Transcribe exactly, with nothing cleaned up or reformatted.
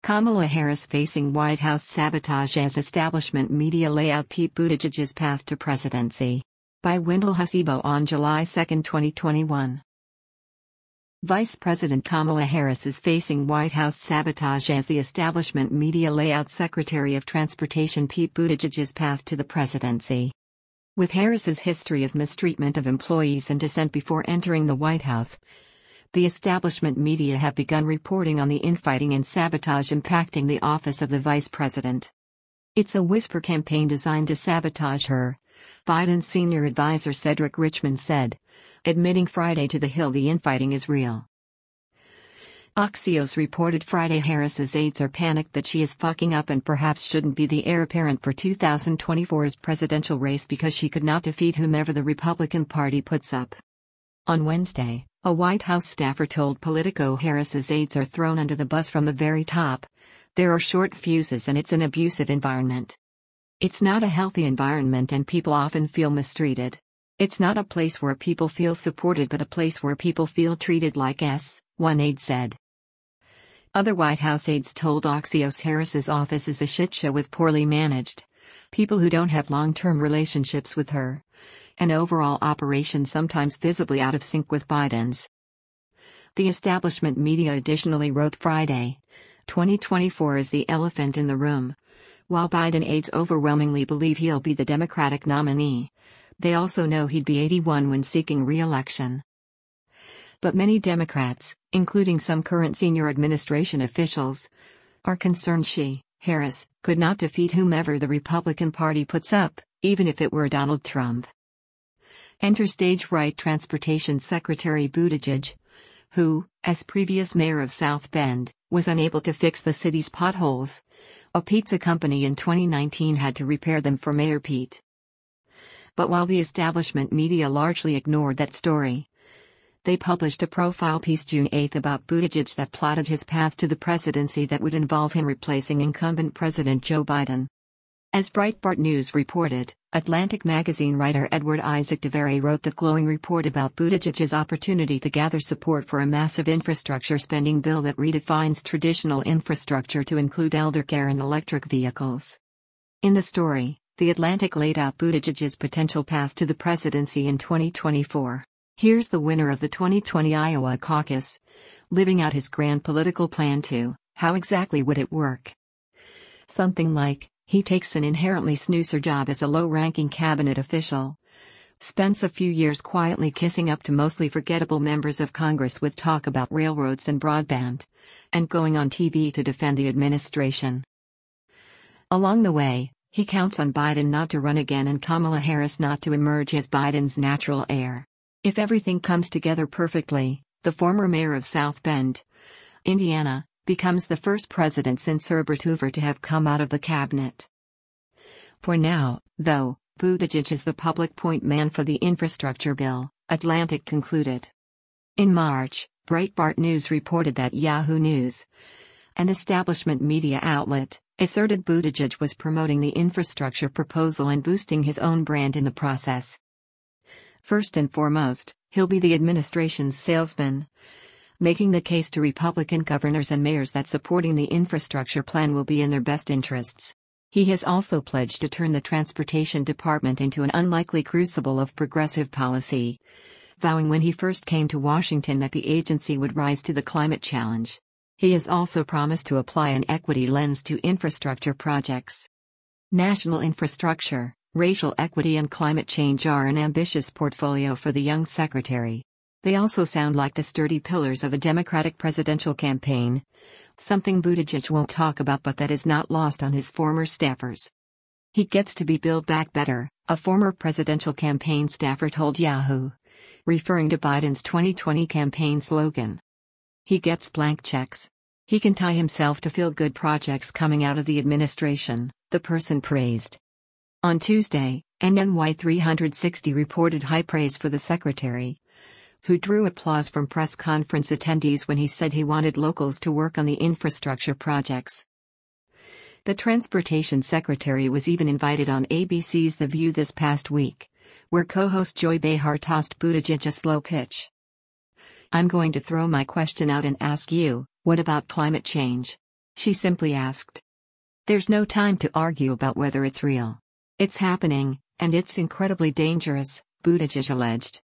Kamala Harris facing White House sabotage as establishment media lay out Pete Buttigieg's path to presidency. By Wendell Hussebo on July second, twenty twenty-one. Vice President Kamala Harris is facing White House sabotage as the establishment media lay out Secretary of Transportation Pete Buttigieg's path to the presidency. With Harris's history of mistreatment of employees and dissent before entering the White House, the establishment media have begun reporting on the infighting and sabotage impacting the office of the vice president. It's a whisper campaign designed to sabotage her, Biden's senior advisor Cedric Richmond said, admitting Friday to The Hill the infighting is real. Axios reported Friday Harris's aides are panicked that she is fucking up and perhaps shouldn't be the heir apparent for two thousand twenty-four's presidential race because she could not defeat whomever the Republican Party puts up. On Wednesday, a White House staffer told Politico Harris's aides are thrown under the bus from the very top. There are short fuses and it's an abusive environment. It's not a healthy environment and people often feel mistreated. It's not a place where people feel supported but a place where people feel treated like S, one aide said. Other White House aides told Axios Harris's office is a shit show with poorly managed people who don't have long-term relationships with her. An overall operation sometimes visibly out of sync with Biden's. The establishment media additionally wrote Friday, twenty twenty-four is the elephant in the room. While Biden aides overwhelmingly believe he'll be the Democratic nominee, they also know he'd be eighty-one when seeking re-election. But many Democrats, including some current senior administration officials, are concerned she, Harris, could not defeat whomever the Republican Party puts up, even if it were Donald Trump. Enter stage right Transportation Secretary Buttigieg, who, as previous mayor of South Bend, was unable to fix the city's potholes. A pizza company in twenty nineteen had to repair them for Mayor Pete. But while the establishment media largely ignored that story, they published a profile piece June eighth about Buttigieg that plotted his path to the presidency that would involve him replacing incumbent President Joe Biden. As Breitbart News reported, Atlantic magazine writer Edward Isaac DeVere wrote the glowing report about Buttigieg's opportunity to gather support for a massive infrastructure spending bill that redefines traditional infrastructure to include eldercare and electric vehicles. In the story, The Atlantic laid out Buttigieg's potential path to the presidency in twenty twenty-four. Here's the winner of the twenty twenty Iowa caucus, living out his grand political plan too. How exactly would it work? Something like, he takes an inherently snoozer job as a low-ranking cabinet official, spends a few years quietly kissing up to mostly forgettable members of Congress with talk about railroads and broadband, and going on T V to defend the administration. Along the way, he counts on Biden not to run again and Kamala Harris not to emerge as Biden's natural heir. If everything comes together perfectly, the former mayor of South Bend, Indiana, becomes the first president since Herbert Hoover to have come out of the cabinet. For now, though, Buttigieg is the public point man for the infrastructure bill, Atlantic concluded. In March, Breitbart News reported that Yahoo News, an establishment media outlet, asserted Buttigieg was promoting the infrastructure proposal and boosting his own brand in the process. First and foremost, he'll be the administration's salesman, making the case to Republican governors and mayors that supporting the infrastructure plan will be in their best interests. He has also pledged to turn the Transportation Department into an unlikely crucible of progressive policy, vowing when he first came to Washington that the agency would rise to the climate challenge. He has also promised to apply an equity lens to infrastructure projects. National infrastructure, racial equity and climate change are an ambitious portfolio for the young secretary. They also sound like the sturdy pillars of a Democratic presidential campaign, something Buttigieg won't talk about but that is not lost on his former staffers. He gets to be Build Back Better, a former presidential campaign staffer told Yahoo, referring to Biden's twenty twenty campaign slogan. He gets blank checks. He can tie himself to feel-good projects coming out of the administration, the person praised. On Tuesday, N N Y three sixty reported high praise for the secretary, who drew applause from press conference attendees when he said he wanted locals to work on the infrastructure projects. The transportation secretary was even invited on A B C's The View this past week, where co-host Joy Behar tossed Buttigieg a slow pitch. I'm going to throw my question out and ask you, what about climate change? She simply asked. There's no time to argue about whether it's real. It's happening, and it's incredibly dangerous, Buttigieg alleged.